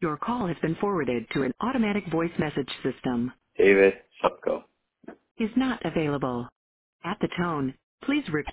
Your call has been forwarded to an automatic voice message system. David Supko. Is not available. At the tone, please record.